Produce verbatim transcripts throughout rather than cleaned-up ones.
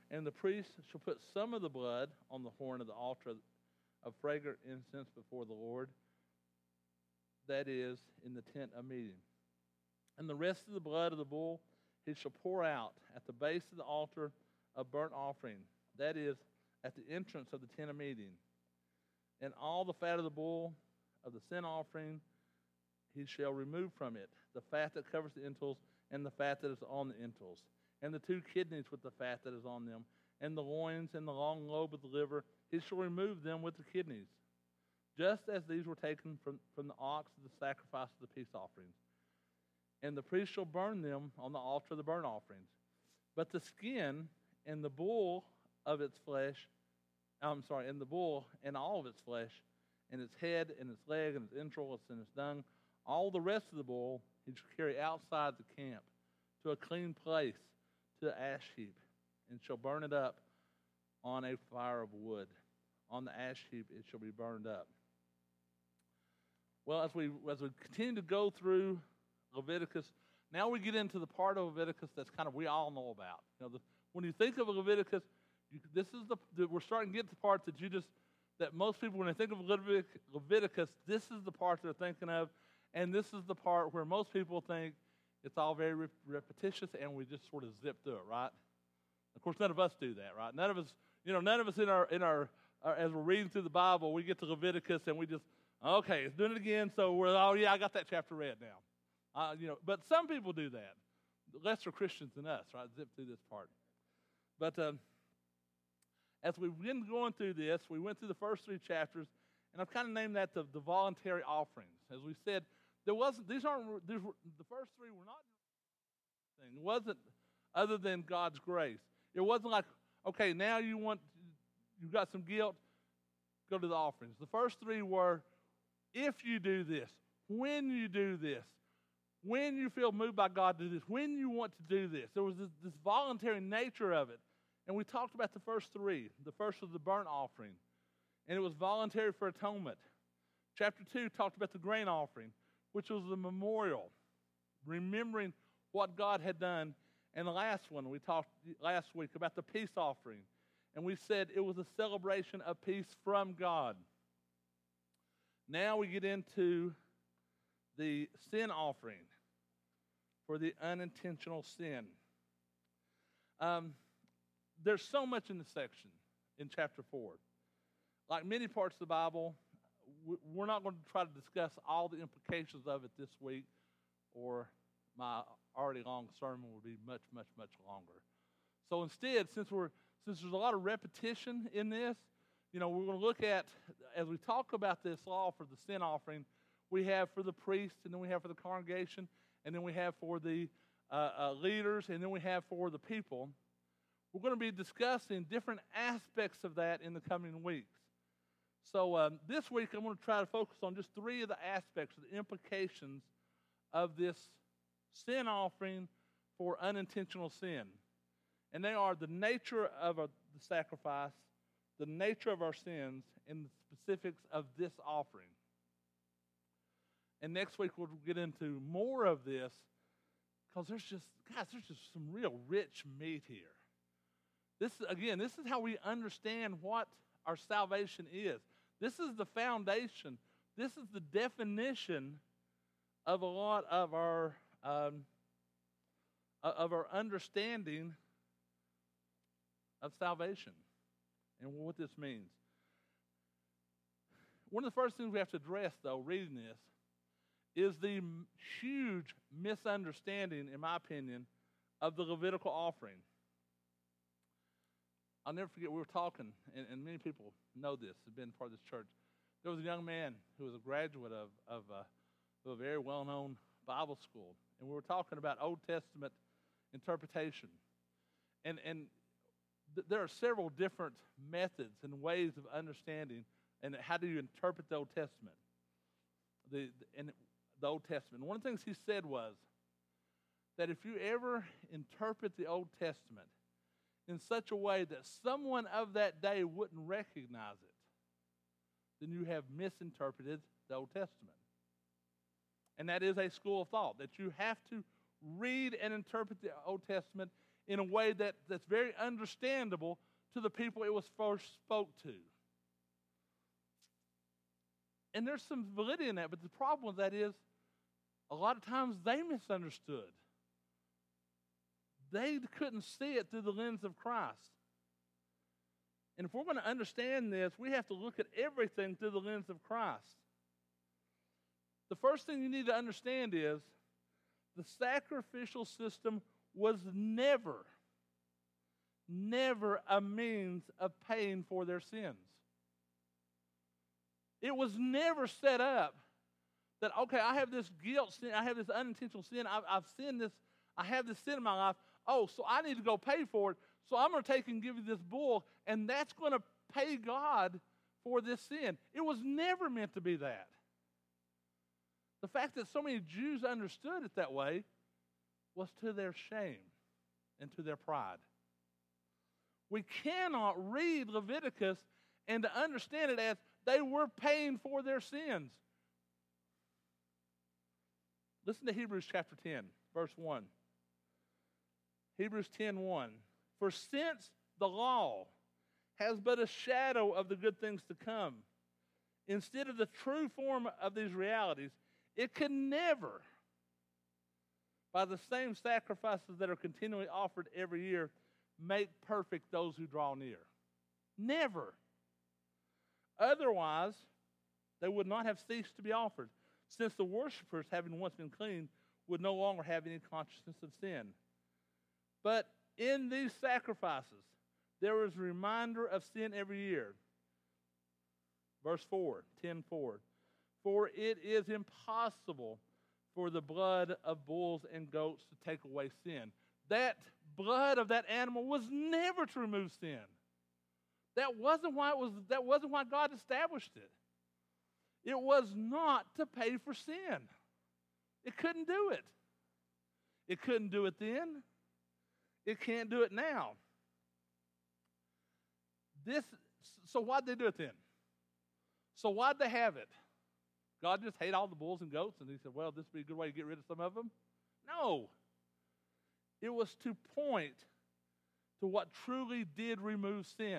And the priest shall put some of the blood on the horn of the altar of fragrant incense before the Lord, that is, in the tent of meeting. And the rest of the blood of the bull he shall pour out at the base of the altar of burnt offering, that is, at the entrance of the tent of meeting. And all the fat of the bull of the sin offering he shall remove from it, the fat that covers the entrails and the fat that is on the entrails, and the two kidneys with the fat that is on them, and the loins and the long lobe of the liver, he shall remove them with the kidneys, just as these were taken from, from the ox of the sacrifice of the peace offerings. And the priest shall burn them on the altar of the burnt offerings. But the skin and the bull of its flesh, I'm sorry, and the bull and all of its flesh, and its head and its leg and its entrails and its dung, all the rest of the bull he shall carry outside the camp to a clean place, to the ash heap, and shall burn it up on a fire of wood. On the ash heap it shall be burned up. Well, as we as we continue to go through Leviticus, now we get into the part of Leviticus that's kind of we all know about. You know, the, when you think of Leviticus, you, this is the, the we're starting to get to the part that you just that most people, when they think of Levitic, Leviticus, this is the part they're thinking of, and this is the part where most people think it's all very re- repetitious, and we just sort of zip through it, right? Of course, none of us do that, right? None of us, you know, none of us in our in our, our as we're reading through the Bible, we get to Leviticus and we just okay, it's doing it again. So we're oh yeah, I got that chapter read now, uh, you know. But some people do that, lesser Christians than us, right? Zip through this part, but. Um, As we've been going through this, we went through the first three chapters, and I've kind of named that the, the voluntary offerings. As we said, there wasn't; these aren't these were, the first three were not. It wasn't other than God's grace. It wasn't like, okay, now you want you've got some guilt, go to the offerings. The first three were, if you do this, when you do this, when you feel moved by God to do this, when you want to do this. There was this, this voluntary nature of it. And we talked about the first three. The first was the burnt offering, and it was voluntary for atonement. Chapter two talked about the grain offering, which was the memorial, remembering what God had done. And the last one, we talked last week about the peace offering, and we said it was a celebration of peace from God. Now we get into the sin offering for the unintentional sin. Um... There's so much in this section in chapter four. Like many parts of the Bible, we're not going to try to discuss all the implications of it this week, or my already long sermon will be much, much, much longer. So instead, since we're since there's a lot of repetition in this, you know, we're going to look at, as we talk about this law for the sin offering, we have for the priest, and then we have for the congregation, and then we have for the uh, uh, leaders, and then we have for the people. We're going to be discussing different aspects of that in the coming weeks. So um, this week I'm going to try to focus on just three of the aspects, of the implications of this sin offering for unintentional sin. And they are the nature of a, the sacrifice, the nature of our sins, and the specifics of this offering. And next week we'll get into more of this, because there's just, guys, there's just some real rich meat here. This, again, this is how we understand what our salvation is. This is the foundation. This is the definition of a lot of our um, of our understanding of salvation and what this means. One of the first things we have to address, though, reading this, is the huge misunderstanding, in my opinion, of the Levitical offering. I'll never forget, we were talking, and, and many people know this, have been part of this church. There was a young man who was a graduate of, of, uh, of a very well-known Bible school, and we were talking about Old Testament interpretation. And, and th- there are several different methods and ways of understanding, and how do you interpret the Old Testament. The, the, in the Old Testament. And one of the things he said was that if you ever interpret the Old Testament in such a way that someone of that day wouldn't recognize it, then you have misinterpreted the Old Testament. And that is a school of thought, that you have to read and interpret the Old Testament in a way that, that's very understandable to the people it was first spoke to. And there's some validity in that, but the problem with that is a lot of times they misunderstood. They couldn't see it through the lens of Christ. And if we're going to understand this, we have to look at everything through the lens of Christ. The first thing you need to understand is the sacrificial system was never, never a means of paying for their sins. It was never set up that, okay, I have this guilt sin, I have this unintentional sin, I've, I've sinned this, I have this sin in my life, oh, so I need to go pay for it, so I'm going to take and give you this bull, and that's going to pay God for this sin. It was never meant to be that. The fact that so many Jews understood it that way was to their shame and to their pride. We cannot read Leviticus and to understand it as they were paying for their sins. Listen to Hebrews chapter ten, verse one. Hebrews ten one. For since the law has but a shadow of the good things to come, instead of the true form of these realities, it can never, by the same sacrifices that are continually offered every year, make perfect those who draw near. Never. Otherwise, they would not have ceased to be offered, since the worshipers, having once been clean, would no longer have any consciousness of sin. But in these sacrifices, there is a reminder of sin every year. Verse four, ten four. For it is impossible for the blood of bulls and goats to take away sin. That blood of that animal was never to remove sin. That wasn't why it was, that wasn't why God established it. It was not to pay for sin. It couldn't do it. It couldn't do it then. It can't do it now. This, so why'd they do it then? So why'd they have it? God just hate all the bulls and goats, and he said, well, this would be a good way to get rid of some of them? No. It was to point to what truly did remove sin.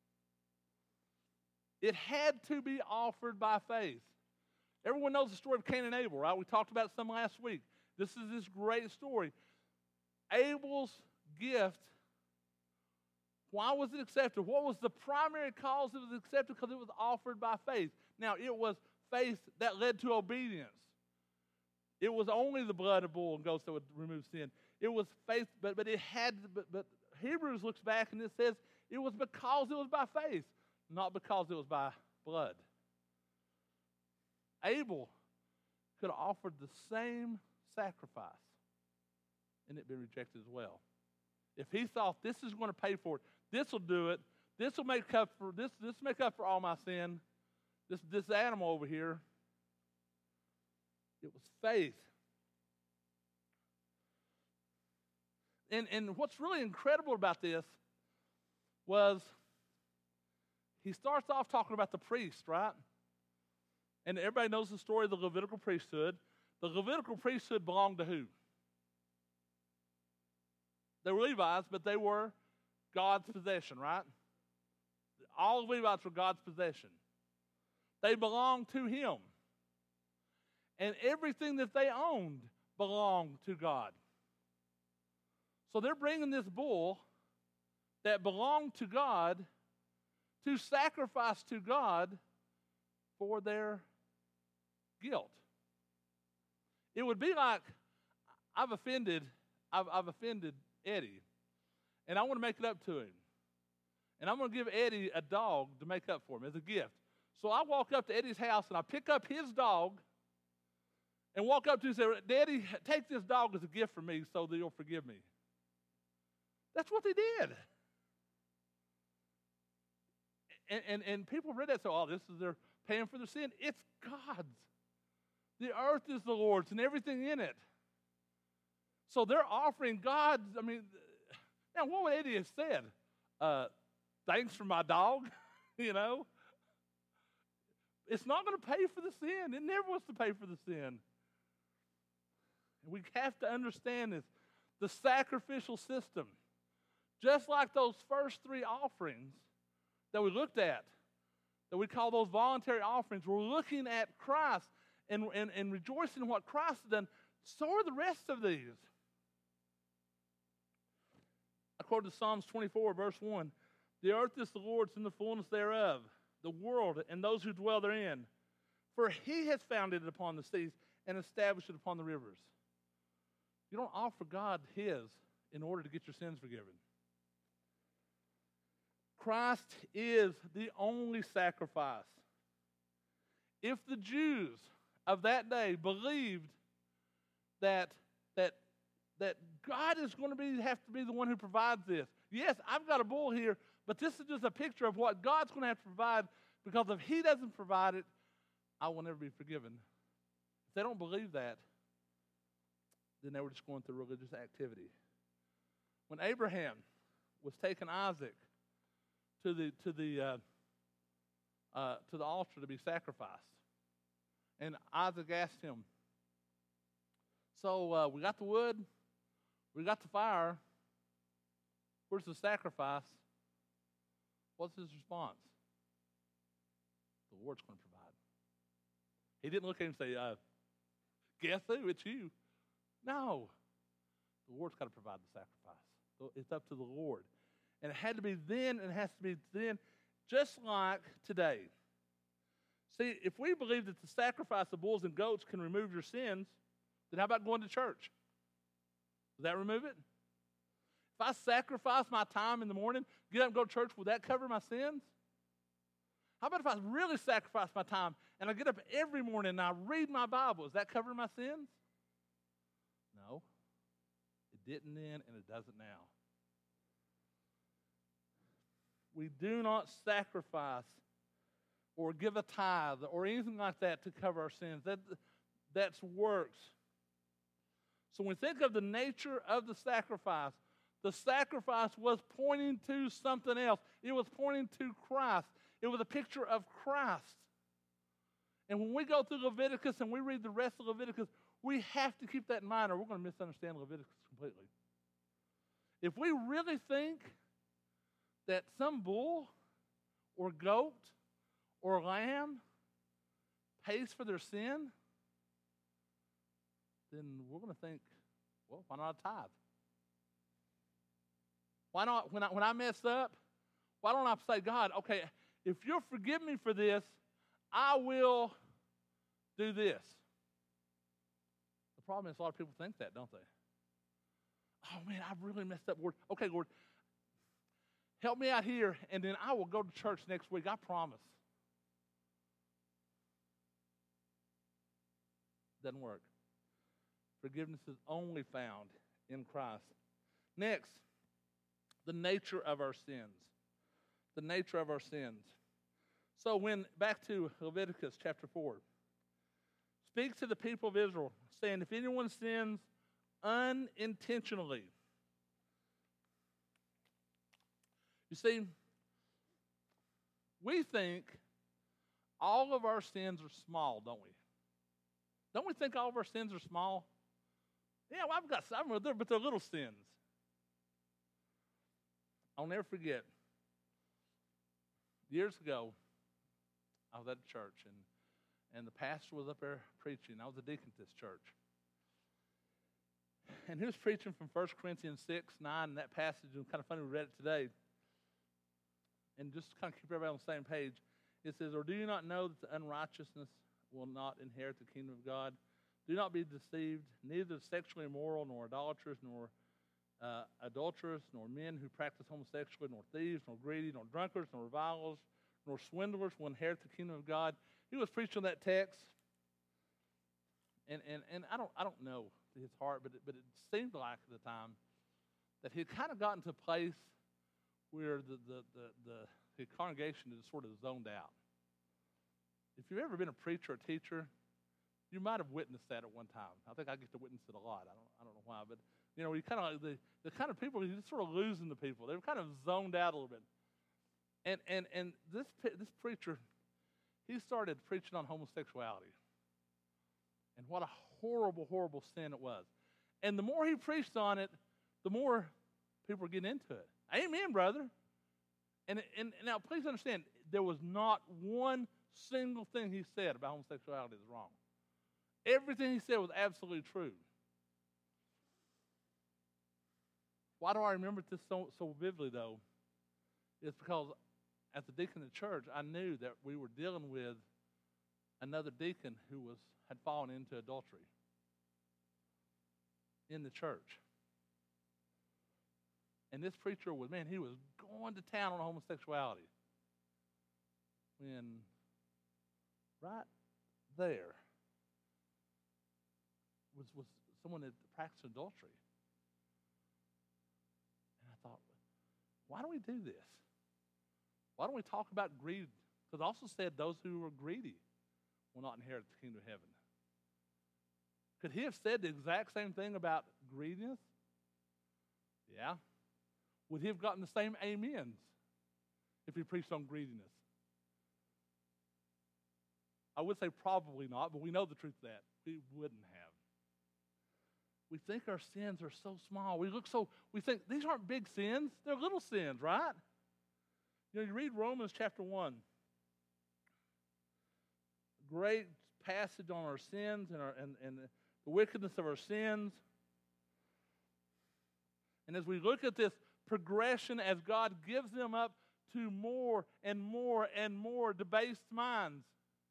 It had to be offered by faith. Everyone knows the story of Cain and Abel, right? We talked about it some last week. This is this great story. Abel's gift, why was it accepted? What was the primary cause it was accepted? Because it was offered by faith. Now, it was faith that led to obedience. It was only the blood of bull and goats that would remove sin. It was faith, but, but it had, but, but Hebrews looks back and it says it was because it was by faith, not because it was by blood. Abel could have offered the same sacrifice and it be rejected as well. If he thought this is going to pay for it, this will do it, this will make up for this, this will make up for all my sin, this, this animal over here. It was faith. And, and what's really incredible about this was he starts off talking about the priest, right? And everybody knows the story of the Levitical priesthood. The Levitical priesthood belonged to who? They were Levites, but they were God's possession, right? All Levites were God's possession. They belonged to him. And everything that they owned belonged to God. So they're bringing this bull that belonged to God to sacrifice to God for their guilt. It would be like, I've offended, I've, I've offended Eddie, and I want to make it up to him. And I'm going to give Eddie a dog to make up for him as a gift. So I walk up to Eddie's house, and I pick up his dog and walk up to him and say, Daddy, take this dog as a gift for me so that you'll forgive me. That's what they did. And, and, and people read that and say, oh, this is their paying for their sin. It's God's. The earth is the Lord's and everything in it. So they're offering God, I mean, now what would Eddie have said? Uh, thanks for my dog, you know? It's not going to pay for the sin. It never was to pay for the sin. We have to understand this. The sacrificial system. Just like those first three offerings that we looked at, that we call those voluntary offerings, we're looking at Christ and, and, and rejoicing in what Christ has done. So are the rest of these. I quoted Psalms twenty-four, verse one. The earth is the Lord's and the fullness thereof, the world and those who dwell therein. For he has founded it upon the seas and established it upon the rivers. You don't offer God his in order to get your sins forgiven. Christ is the only sacrifice. If the Jews of that day believed that, that, that God is going to be, have to be the one who provides this, yes, I've got a bull here, but this is just a picture of what God's going to have to provide, because if he doesn't provide it, I will never be forgiven. If they don't believe that, then they were just going through religious activity. When Abraham was taking Isaac to the to the uh, uh, to the altar to be sacrificed, and Isaac asked him, "So uh, we got the wood, we got the fire. Where's the sacrifice?" What's his response? The Lord's going to provide. He didn't look at him and say, uh, "Guess who? It's you." No, the Lord's got to provide the sacrifice. It's up to the Lord. And it had to be then, and it has to be then, just like today. See, if we believe that the sacrifice of bulls and goats can remove your sins, then how about going to church? Does that remove it? If I sacrifice my time in the morning, get up and go to church, will that cover my sins? How about if I really sacrifice my time and I get up every morning and I read my Bible? Does that cover my sins? No. It didn't then, and it doesn't now. We do not sacrifice or give a tithe or anything like that to cover our sins. That, that's works. So when we think of the nature of the sacrifice, the sacrifice was pointing to something else. It was pointing to Christ. It was a picture of Christ. And when we go through Leviticus and we read the rest of Leviticus, we have to keep that in mind, or we're going to misunderstand Leviticus completely. If we really think that some bull or goat or lamb pays for their sin, then we're going to think, well, why not a tithe? Why not, when I, when I mess up, why don't I say, God, okay, if you'll forgive me for this, I will do this. The problem is a lot of people think that, don't they? Oh, man, I've really messed up, Lord. Okay, Lord, help me out here, and then I will go to church next week. I promise. Doesn't work. Forgiveness is only found in Christ. Next, the nature of our sins. The nature of our sins. So when, back to Leviticus chapter four. Speak to the people of Israel, saying, if anyone sins unintentionally. You see, we think all of our sins are small, don't we? Don't we think all of our sins are small? Yeah, well, I've got some, but they're little sins. I'll never forget. Years ago, I was at a church, and, and the pastor was up there preaching. I was a deacon at this church. And he was preaching from First Corinthians six, nine, and that passage, and kind of funny we read it today. And just to kind of keep everybody on the same page, it says, or do you not know that the unrighteousness will not inherit the kingdom of God? Do not be deceived, neither sexually immoral, nor idolaters, nor uh, adulterers, nor men who practice homosexuality, nor thieves, nor greedy, nor drunkards, nor revilers, nor swindlers will inherit the kingdom of God. He was preaching that text, and and and I don't I don't know his heart, but it, but it seemed like at the time that he had kind of gotten to a place where the the the, the, the congregation is sort of zoned out. If you've ever been a preacher or teacher, you might have witnessed that at one time. I think I get to witness it a lot. I don't I don't know why, but you know, you kind of the the kind of people, you're just sort of losing the people. They're kind of zoned out a little bit. And and and this this preacher, he started preaching on homosexuality. And what a horrible, horrible sin it was. And the more he preached on it, the more people were getting into it. Amen, brother. And, and, and now, please understand, there was not one single thing he said about homosexuality that's wrong. Everything he said was absolutely true. Why do I remember this so, so vividly, though? It's because as a deacon of the church, I knew that we were dealing with another deacon who was had fallen into adultery in the church. And this preacher was, man, he was going to town on homosexuality. When right there was, was someone that practiced adultery. And I thought, why don't we do this? Why don't we talk about greed? Because it also said those who are greedy will not inherit the kingdom of heaven. Could he have said the exact same thing about greediness? Yeah. Would he have gotten the same amens if he preached on greediness? I would say probably not, but we know the truth of that. We wouldn't have. We think our sins are so small. We look so, we think these aren't big sins. They're little sins, right? You know, you read Romans chapter one. Great passage on our sins and, our, and, and the wickedness of our sins. And as we look at this progression, as God gives them up to more and more and more debased minds.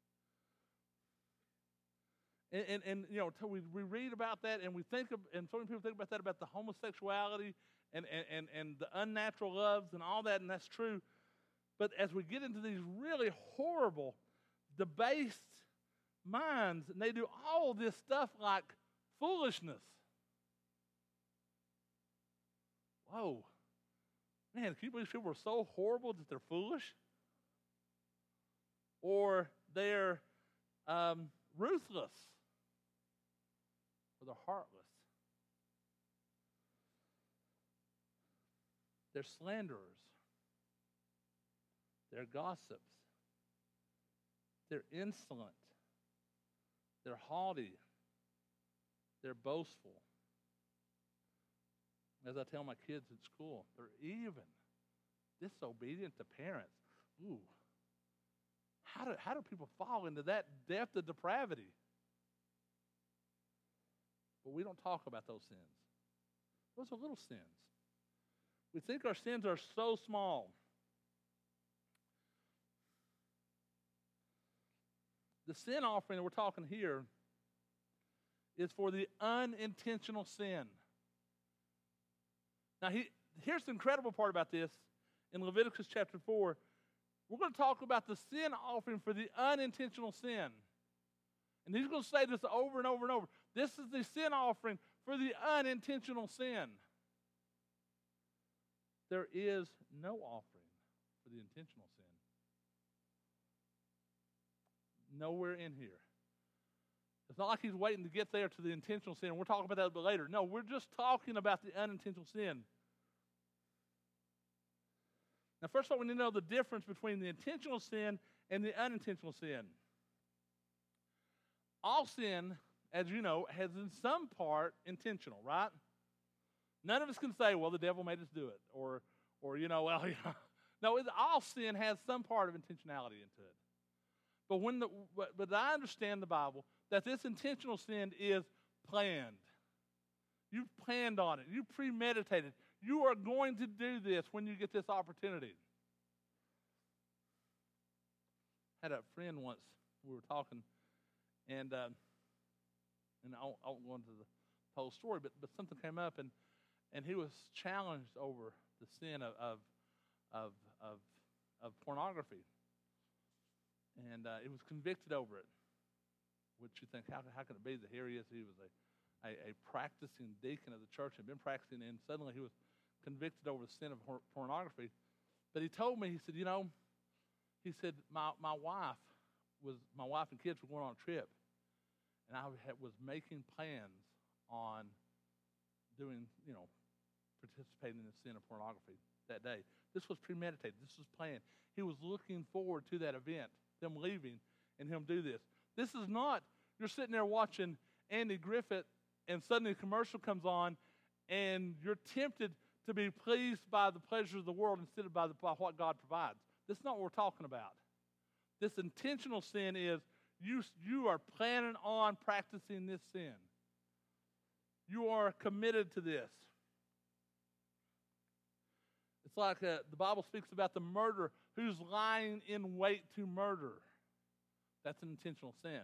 And, and, and you know, we, we read about that and we think, of, and so many people think about that, about the homosexuality and, and, and, and the unnatural loves and all that, and that's true. But as we get into these really horrible, debased minds, and they do all this stuff like foolishness. Whoa. Man, can you believe people are so horrible that they're foolish? Or they're um, ruthless. Or they're heartless. They're slanderers. They're gossips. They're insolent. They're haughty. They're boastful. As I tell my kids at school, they're even disobedient to parents. Ooh. How do, how do people fall into that depth of depravity? But we don't talk about those sins. Those are little sins. We think our sins are so small. The sin offering that we're talking here is for the unintentional sin. Now, he, here's the incredible part about this. In Leviticus chapter four, we're going to talk about the sin offering for the unintentional sin. And he's going to say this over and over and over. This is the sin offering for the unintentional sin. There is no offering for the intentional sin. Nowhere in here. It's not like he's waiting to get there to the intentional sin. We're talking about that a bit later. No, we're just talking about the unintentional sin. Now, first of all, we need to know the difference between the intentional sin and the unintentional sin. All sin, as you know, has in some part intentional, right? None of us can say, well, the devil made us do it. Or, or you know, well, you know. No, all sin has some part of intentionality into it. But when the, but, but I understand the Bible that this intentional sin is planned. You've planned on it. You premeditated. You are going to do this when you get this opportunity. I had a friend once, we were talking, and uh, and I won't, I won't go into the whole story, but, but something came up, and, and he was challenged over the sin of of of of, of pornography. And uh, he was convicted over it. Which you think, how, how could it be that here he is? He was a, a, a practicing deacon of the church, had been practicing, and suddenly he was convicted over the sin of pornography. But he told me, he said, you know, he said, my, my wife was, my wife and kids were going on a trip, and I had, was making plans on doing, you know, participating in the sin of pornography that day. This was premeditated. This was planned. He was looking forward to that event, them leaving, and him do this. This is not, you're sitting there watching Andy Griffith, and suddenly a commercial comes on, and you're tempted to be pleased by the pleasures of the world instead of by, the, by what God provides. This is not what we're talking about. This intentional sin is you, you are planning on practicing this sin. You are committed to this. It's like uh, the Bible speaks about the murderer who's lying in wait to murder. That's an intentional sin.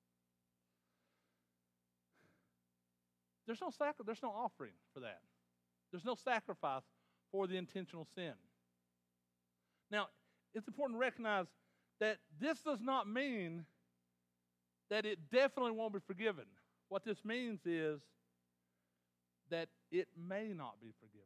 There's no sacri- There's no offering for that. There's no sacrifice for the intentional sin. Now, it's important to recognize that this does not mean that it definitely won't be forgiven. What this means is that it may not be forgiven.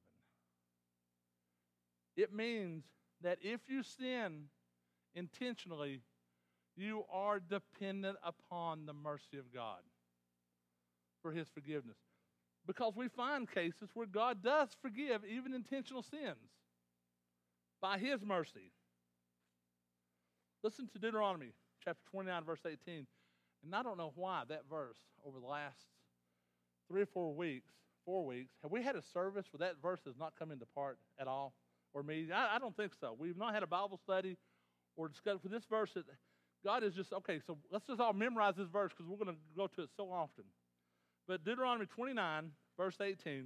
It means that if you sin intentionally, you are dependent upon the mercy of God for his forgiveness. Because we find cases where God does forgive even intentional sins by his mercy. Listen to Deuteronomy chapter twenty-nine, verse eighteen. And I don't know why that verse over the last three or four weeks, four weeks, have we had a service where that verse has not come into part at all? Or me? I, I don't think so. We've not had a Bible study or discussion for this verse. That God is just, okay, so let's just all memorize this verse because we're going to go to it so often. But Deuteronomy twenty-nine, verse eighteen.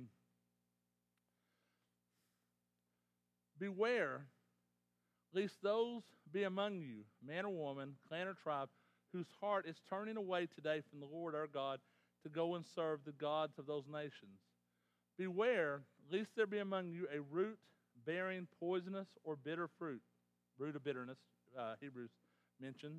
Beware, lest those be among you, man or woman, clan or tribe, whose heart is turning away today from the Lord our God to go and serve the gods of those nations. Beware, lest there be among you a root bearing poisonous or bitter fruit. Root of bitterness, uh, Hebrews mentions.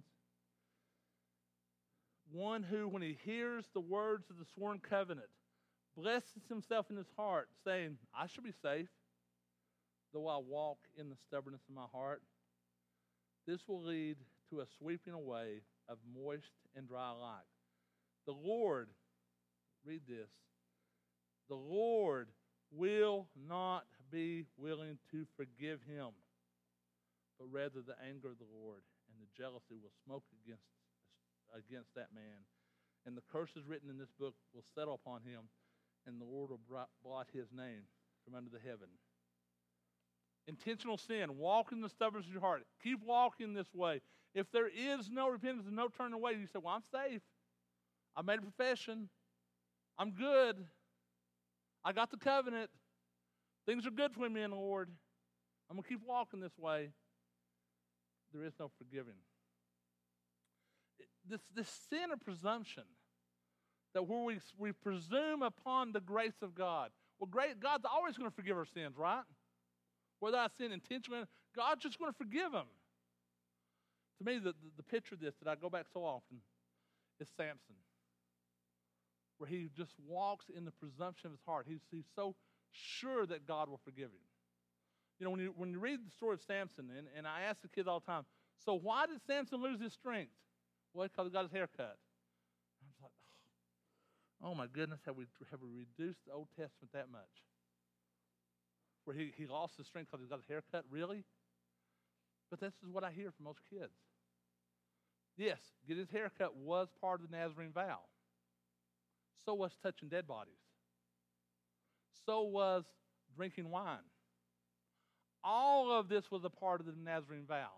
One who, when he hears the words of the sworn covenant, blesses himself in his heart, saying, I shall be safe, though I walk in the stubbornness of my heart. This will lead to a sweeping away of moist and dry alike. The Lord, read this, the Lord will not be willing to forgive him, but rather the anger of the Lord and the jealousy will smoke against, against that man. And the curses written in this book will settle upon him, and the Lord will blot his name from under the heaven. Intentional sin, walk in the stubbornness of your heart. Keep walking this way. If there is no repentance and no turning away, you say, well, I'm safe. I made a profession. I'm good. I got the covenant. Things are good for me and the Lord. I'm going to keep walking this way. There is no forgiving. This, this sin of presumption, that where we, we presume upon the grace of God. Well, great, God's always going to forgive our sins, right? Whether I sin intentionally, God's just going to forgive them. To me, the, the, the picture of this that I go back so often is Samson, where he just walks in the presumption of his heart. He's, he's so sure that God will forgive him. You know, when you, when you read the story of Samson, and, and I ask the kids all the time, so why did Samson lose his strength? Well, because he got his hair cut. I was like, oh, oh my goodness, have we, have we reduced the Old Testament that much? Where he, he lost his strength because he got his hair cut? Really? But this is what I hear from most kids. Yes, get his hair cut was part of the Nazarene vow. So was touching dead bodies. So was drinking wine. All of this was a part of the Nazarene vow.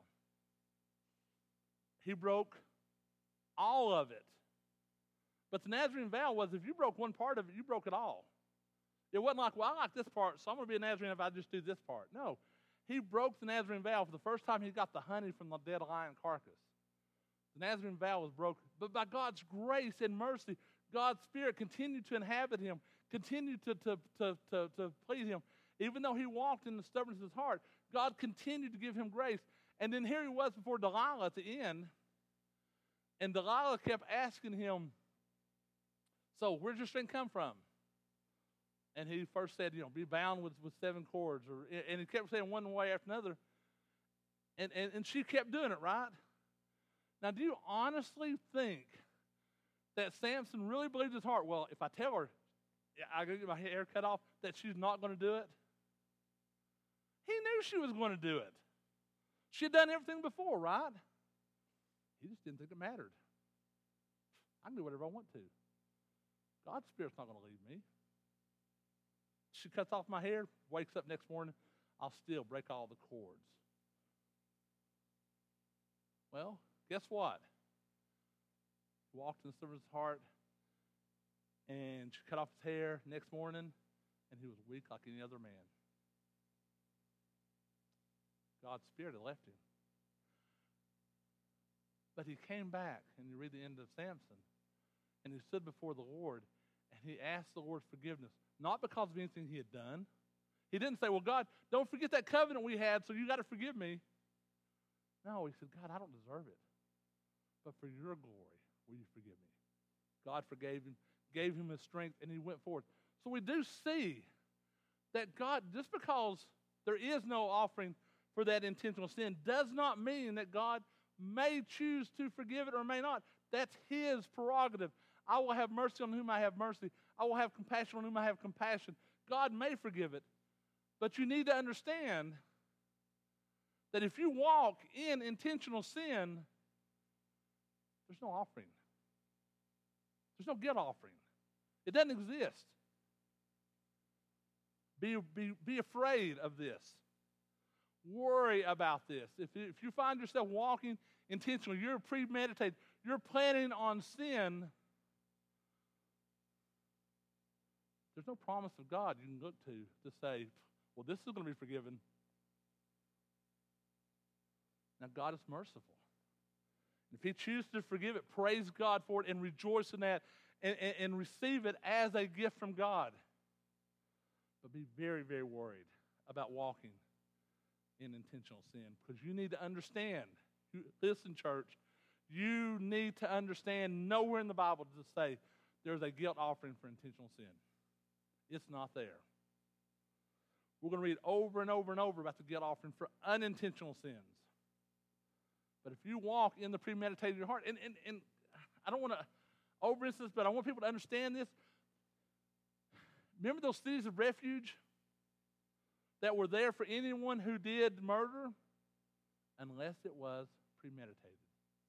He broke all of it. But the Nazarene vow was if you broke one part of it, you broke it all. It wasn't like, well, I like this part, so I'm going to be a Nazarene if I just do this part. No. He broke the Nazarene vow for the first time he got the honey from the dead lion carcass. The Nazarene vow was broken. But by God's grace and mercy, God's Spirit continued to inhabit him, continued to, to, to, to, to please him. Even though he walked in the stubbornness of his heart, God continued to give him grace. And then here he was before Delilah at the end, and Delilah kept asking him, so where's your strength come from? And he first said, you know, be bound with, with seven cords. Or, and he kept saying one way after another. And, and, and she kept doing it, right? Now, do you honestly think that Samson really believed in his heart, well, if I tell her I got to get my hair cut off, that she's not going to do it? He knew she was going to do it. She had done everything before, right? He just didn't think it mattered. I can do whatever I want to. God's Spirit's not going to leave me. she cuts off my hair, wakes up next morning, I'll still break all the cords. Well, guess what? Walked in the servant's heart, and she cut off his hair next morning, and he was weak like any other man. God's Spirit had left him. But he came back, and you read the end of Samson, and he stood before the Lord, and he asked the Lord forgiveness, not because of anything he had done. He didn't say, well, God, don't forget that covenant we had, so you got to forgive me. No, he said, God, I don't deserve it. But for your glory, will you forgive me? God forgave him, gave him his strength, and he went forth. So we do see that God, just because there is no offering for that intentional sin, does not mean that God may choose to forgive it or may not. That's his prerogative. I will have mercy on whom I have mercy. I will have compassion on whom I have compassion. God may forgive it. But you need to understand that if you walk in intentional sin, there's no offering. There's no guilt offering. It doesn't exist. Be, be, be afraid of this. Worry about this. If, if you find yourself walking intentionally, you're premeditated, you're planning on sin, there's no promise of God you can look to to say, well, this is going to be forgiven. Now, God is merciful. If he chooses to forgive it, praise God for it and rejoice in that and, and, and receive it as a gift from God. But be very, very worried about walking in intentional sin, because you need to understand. You, listen, church, you need to understand nowhere in the Bible does it say there's a guilt offering for intentional sin. It's not there. We're going to read over and over and over about the guilt offering for unintentional sins. But if you walk in the premeditated heart, and, and, and I don't want to over-emphasize, but I want people to understand this. Remember those cities of refuge that were there for anyone who did murder? Unless it was premeditated.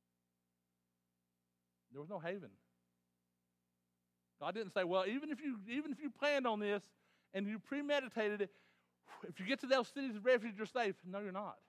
There was no haven. God didn't say, well, even if you even if you planned on this and you premeditated it, if you get to those cities of refuge, you're safe. No, you're not.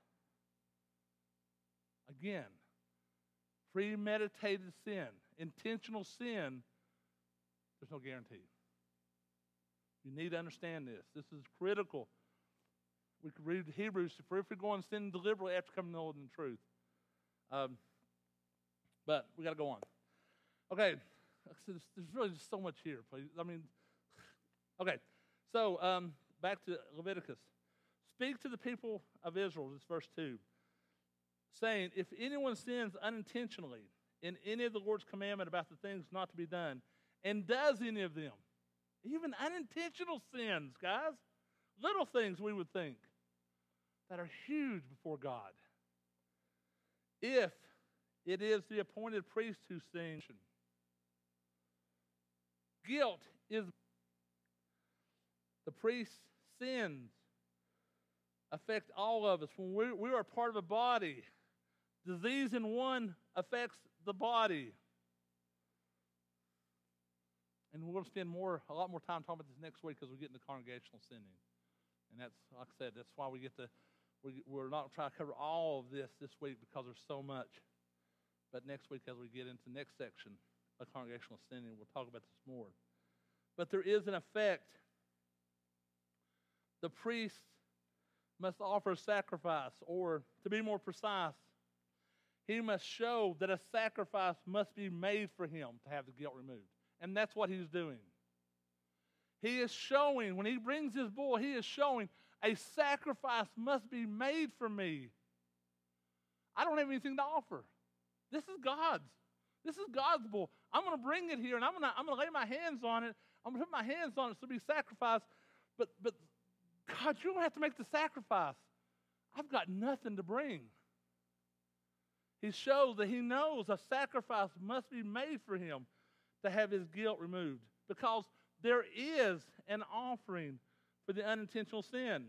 Again, premeditated sin, intentional sin, there's no guarantee. You need to understand this. This is critical. We could read Hebrews, if we're going to sin deliberately after coming to know the truth. Um, but we got to go on. Okay, there's really just so much here, please. I mean, okay, so um, back to Leviticus. Speak to the people of Israel, this is verse two, saying, if anyone sins unintentionally in any of the Lord's commandment about the things not to be done, and does any of them, even unintentional sins, guys, little things we would think that are huge before God. If it is the appointed priest who sins, guilt is the priest's sins affect all of us. When we, we are part of a body, disease in one affects the body. And we're going to spend more, a lot more time talking about this next week because we get into congregational sinning. And that's, like I said, that's why we get to, we, we're not trying to cover all of this this week because there's so much. But next week as we get into the next section of congregational sinning, we'll talk about this more. But there is an effect. The priest must offer a sacrifice, or to be more precise, he must show that a sacrifice must be made for him to have the guilt removed. And that's what he's doing. He is showing, when he brings his bull, he is showing a sacrifice must be made for me. I don't have anything to offer. This is God's. This is God's bull. I'm going to bring it here, and I'm going to I'm going to lay my hands on it. I'm going to put my hands on it to be sacrificed. But, but God, you don't have to make the sacrifice. I've got nothing to bring. He shows that he knows a sacrifice must be made for him to have his guilt removed, because there is an offering for the unintentional sin.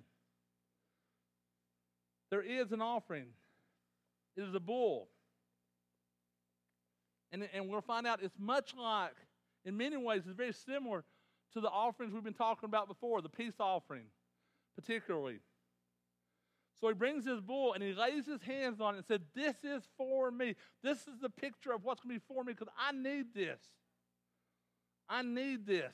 There is an offering. It is a bull. And, and we'll find out it's much like, in many ways, it's very similar to the offerings we've been talking about before, the peace offering particularly. So he brings his bull and he lays his hands on it and said, this is for me. This is the picture of what's going to be for me because I need this. I need this.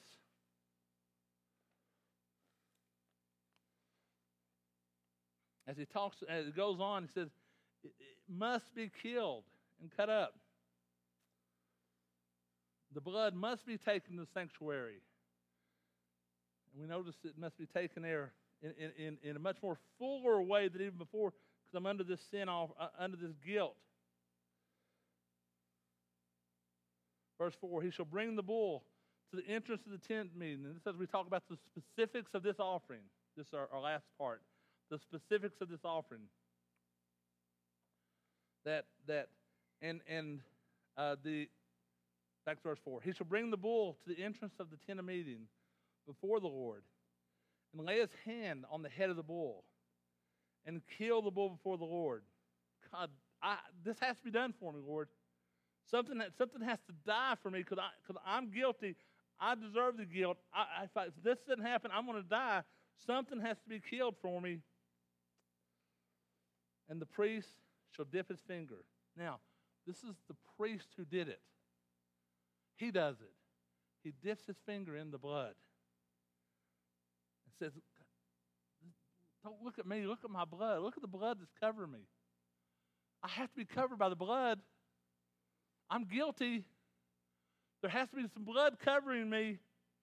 As he talks, as it goes on, he says, it, it must be killed and cut up. The blood must be taken to the sanctuary. And we notice it must be taken there in, in, in a much more fuller way than even before, because I'm under this sin, off, uh, under this guilt. Verse four, he shall bring the bull to the entrance of the tent meeting. And this is as we talk about the specifics of this offering. This is our, our last part. The specifics of this offering. That, that, and, and uh, the, back to verse four. He shall bring the bull to the entrance of the tent of meeting before the Lord, and lay his hand on the head of the bull, and kill the bull before the Lord. God, I, this has to be done for me, Lord. Something that something has to die for me because I, because I'm guilty. I deserve the guilt. I, if, I, if this doesn't happen, I'm going to die. Something has to be killed for me. And the priest shall dip his finger. Now, this is the priest who did it. He does it. He dips his finger in the blood and says, don't look at me. Look at my blood. Look at the blood that's covering me. I have to be covered by the blood. I'm guilty. There has to be some blood covering me.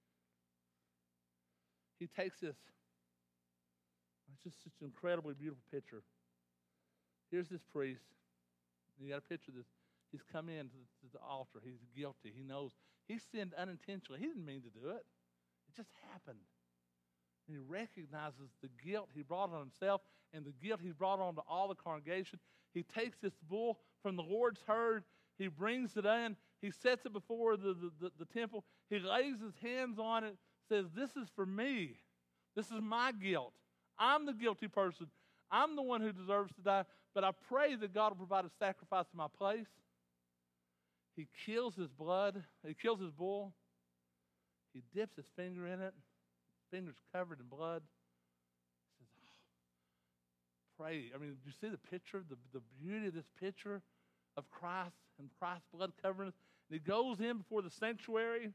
He takes this. It's just such an incredibly beautiful picture. Here's this priest. You got to picture this. He's come in to the, to the altar. He's guilty. He knows. He sinned unintentionally. He didn't mean to do it. It just happened. And he recognizes the guilt he brought on himself and the guilt he brought on to all the congregation. He takes this bull from the Lord's herd. He brings it in. He sets it before the, the, the, the temple. He lays his hands on it, says, this is for me. This is my guilt. I'm the guilty person. I'm the one who deserves to die. But I pray that God will provide a sacrifice in my place. He kills his blood. He kills his bull. He dips his finger in it. His finger's covered in blood. He says, oh, pray. I mean, do you see the picture, the, the beauty of this picture of Christ and Christ's blood covering us? And he goes in before the sanctuary.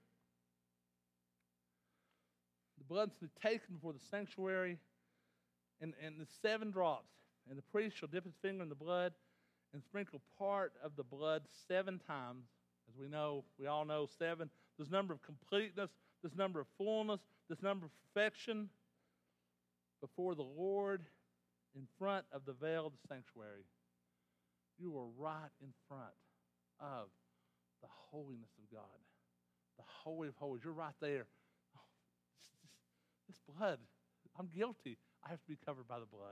The blood's taken before the sanctuary. And, and the seven drops. And the priest shall dip his finger in the blood and sprinkle part of the blood seven times. As we know, we all know seven. This number of completeness, this number of fullness, this number of perfection before the Lord in front of the veil of the sanctuary. You are right in front of the holiness of God. The Holy of Holies. You're right there. Oh, this, this, this blood, I'm guilty. I have to be covered by the blood.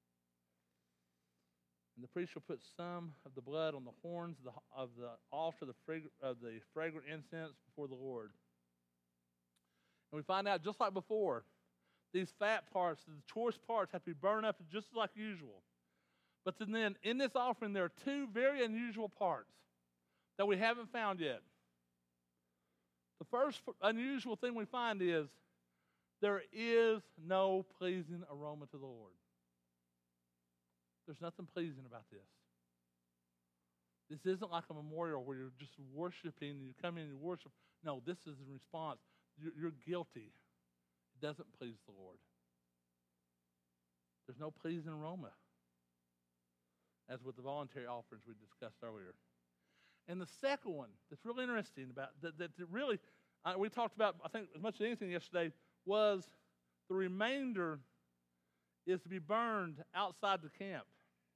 And the priest shall put some of the blood on the horns of the, of the altar the frag, of the fragrant incense before the Lord. And we find out, just like before, these fat parts, the choice parts, have to be burned up just like usual. But then in this offering, there are two very unusual parts that we haven't found yet. The first unusual thing we find is there is no pleasing aroma to the Lord. There's nothing pleasing about this. This isn't like a memorial where you're just worshiping and you come in and you worship. No, this is in response. You're, you're guilty. It doesn't please the Lord. There's no pleasing aroma, as with the voluntary offerings we discussed earlier. And the second one that's really interesting about that, that really uh, we talked about, I think, as much as anything yesterday, was the remainder is to be burned outside the camp.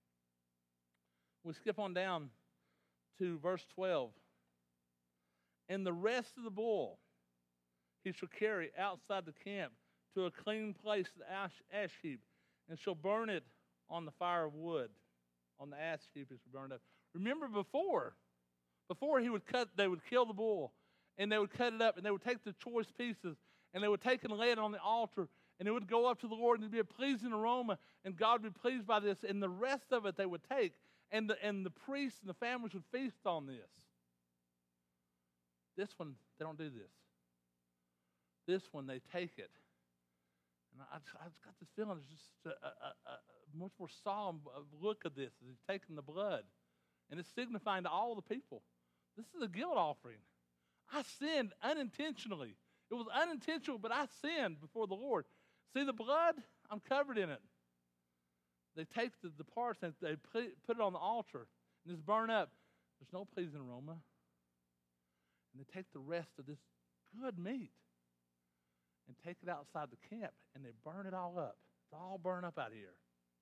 We skip on down to verse twelve. And the rest of the bull he shall carry outside the camp to a clean place, the ash, ash heap, and shall burn it on the fire of wood. On the ash heap it shall burn up. Remember before, before he would cut, they would kill the bull, and they would cut it up, and they would take the choice pieces, and they would take and lay it on the altar, and it would go up to the Lord, and it would be a pleasing aroma, and God would be pleased by this, and the rest of it they would take, and the, and the priests and the families would feast on this. This one, they don't do this. this one, they take it. And I, I just got this feeling it's just a, a, a, a much more solemn look at this as he's taking the blood. And it's signifying to all the people, this is a guilt offering. I sinned unintentionally. It was unintentional, but I sinned before the Lord. See the blood? I'm covered in it. They take the, the parts and they put it, put it on the altar, and it's burned up. There's no pleasing aroma. And they take the rest of this good meat and take it outside the camp, and they burn it all up. It's all burned up out here.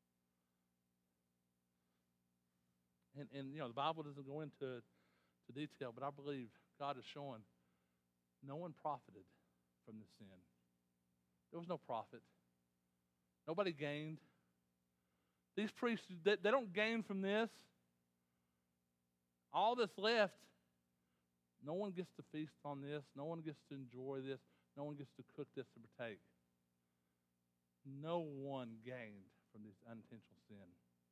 And, and you know, the Bible doesn't go into to detail, but I believe God is showing no one profited from this sin. There was no profit. Nobody gained. These priests, they, they don't gain from this. All that's left, no one gets to feast on this. No one gets to enjoy this. No one gets to cook this and partake. No one gained from this unintentional sin.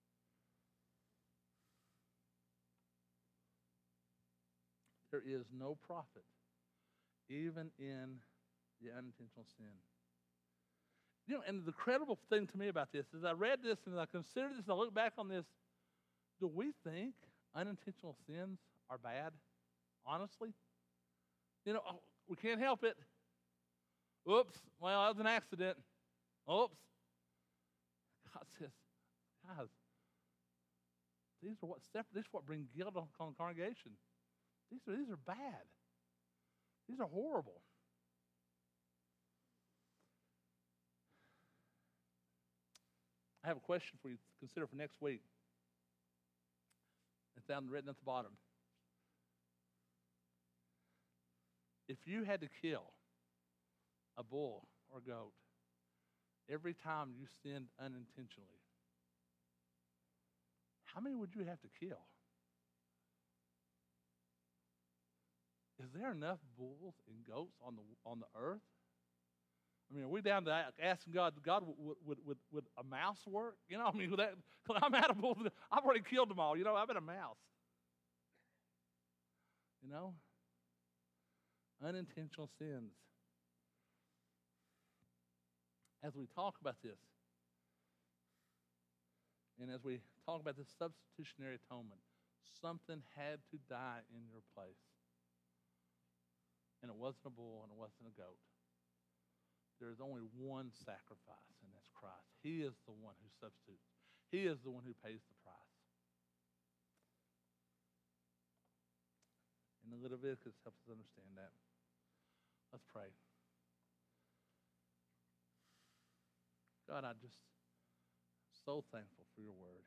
There is no profit, even in the unintentional sin. You know, and the credible thing to me about this is I read this and I considered this and I look back on this. Do we think unintentional sins are bad? Honestly? You know, we can't help it. Oops, well, that was an accident. Oops. God says, guys, these are what separate, this is what bring guilt on the congregation. These are, these are bad. These are horrible. I have a question for you to consider for next week. It's down written at the bottom. If you had to kill a bull or goat every time you sinned unintentionally, how many would you have to kill? Is there enough bulls and goats on the on the earth? I mean, are we down to asking God, God, would, would, would, would a mouse work? You know, I mean, with that, I'm out of bulls. I've already killed them all. You know, I've been a mouse. You know? Unintentional sins. As we talk about this, and as we talk about this substitutionary atonement, something had to die in your place. And it wasn't a bull and it wasn't a goat. There is only one sacrifice, and that's Christ. He is the one who substitutes. He is the one who pays the price. And the Leviticus helps us understand that. Let's pray. God, I'm just so thankful for your word.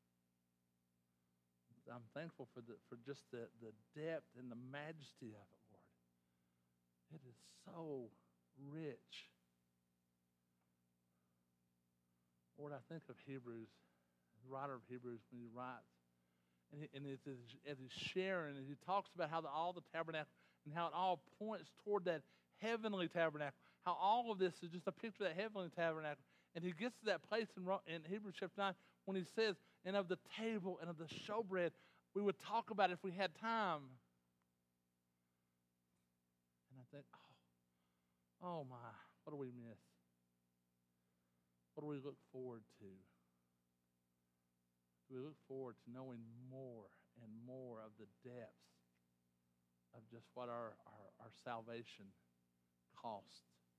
I'm thankful for the for just the, the depth and the majesty of it, Lord. It is so rich. Lord, I think of Hebrews, the writer of Hebrews, when he writes, and, he, and it's, as he's sharing, and he talks about how the, all the tabernacle, and how it all points toward that heavenly tabernacle, how all of this is just a picture of that heavenly tabernacle. And he gets to that place in, in Hebrews chapter nine when he says, and of the table and of the showbread, we would talk about it if we had time. And I think, oh, oh my, what do we miss? What do we look forward to? Do we look forward to knowing more and more of the depths of just what our, our, our salvation costs?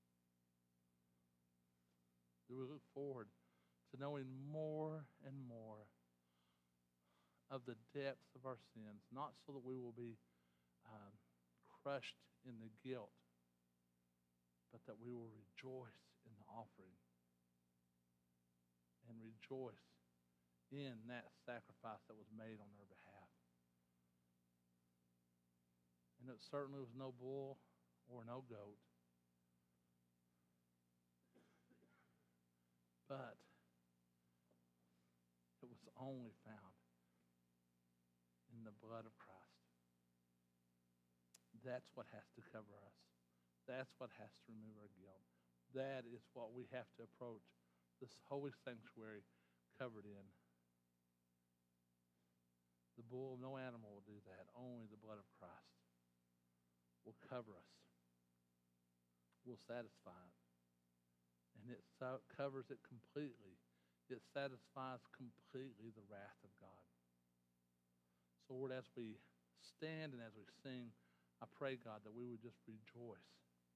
Do we look forward to knowing more and more of the depths of our sins, not so that we will be um, crushed in the guilt, but that we will rejoice in the offering and rejoice in that sacrifice that was made on their behalf. And it certainly was no bull or no goat, but it was only found in the blood of Christ. That's what has to cover us. That's what has to remove our guilt. That is what we have to approach this holy sanctuary covered in. The bull, no animal will do that. Only the blood of Christ will cover us. will satisfy it. And it so covers it completely. It satisfies completely the wrath of God. So, Lord, as we stand and as we sing, I pray, God, that we would just rejoice.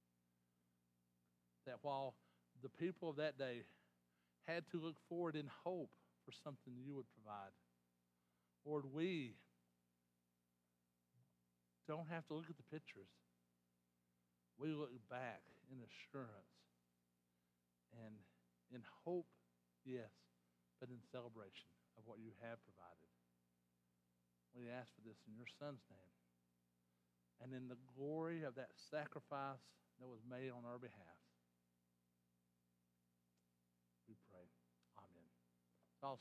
That while the people of that day had to look forward in hope for something you would provide, Lord, we don't have to look at the pictures. We look back in assurance and in hope, yes, but in celebration of what you have provided. We ask for this in your Son's name. And in the glory of that sacrifice that was made on our behalf.